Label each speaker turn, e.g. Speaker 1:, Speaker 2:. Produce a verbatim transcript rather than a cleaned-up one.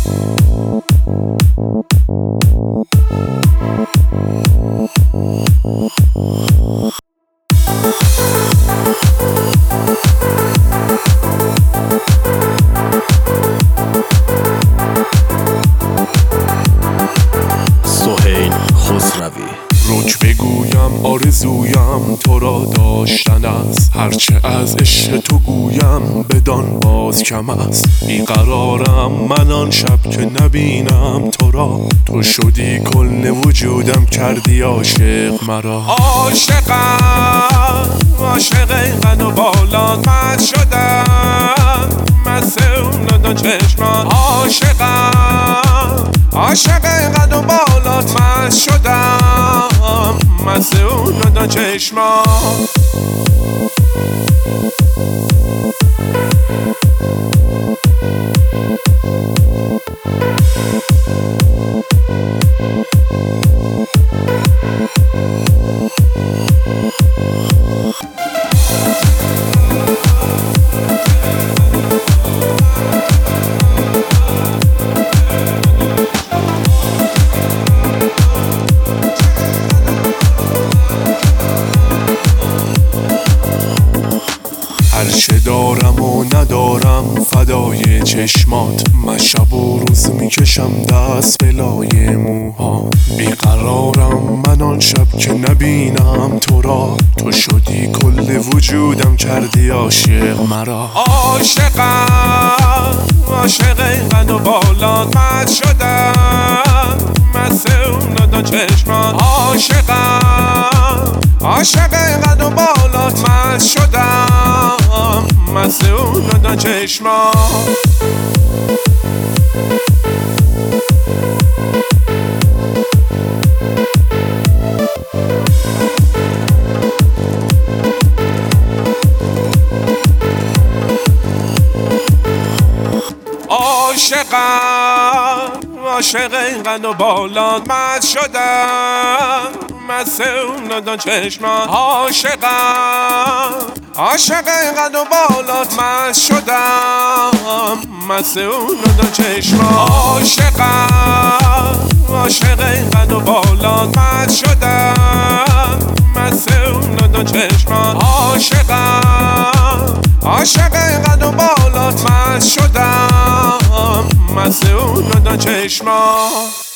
Speaker 1: سهیل خسروی.
Speaker 2: رک بگویم آرزویم تو را داشتن است، هرچه از عشق تو گویم بدان باز کم است. بیقرارم من آن شب که نبینم تو را، تو شدی کل وجودم کردی عاشق مرا. عاشقم عاشق قد و بالات من شدم، مسئول دو چشمان. عاشقم عاشق قد و بالات من شدم، مسئول دو چشمان. هرچه دارم و ندارم فدای چشمات، من شب و روز میکشم دست بلای موها. بیقرارم من آن شب که نبینم تو را، تو شدی کل وجودم کردی عاشق مرا. عاشقم عاشق قد و بالات من شدم، مسئول دو چشمان. عاشقم عاشق قد و بالات من شدم، مسئول دو چشمان. عاشقم عاشق قد و بالات من شدم، مسئول دو چشمان. عاشقم عاشق قد و بالات من شدم، مسئول دو چشمان. عاشقم عاشق قد و بالات من شدم، مسئول دو چشمان. عاشقم عاشق قد و بالات من شدم، مسئول دو چشمان.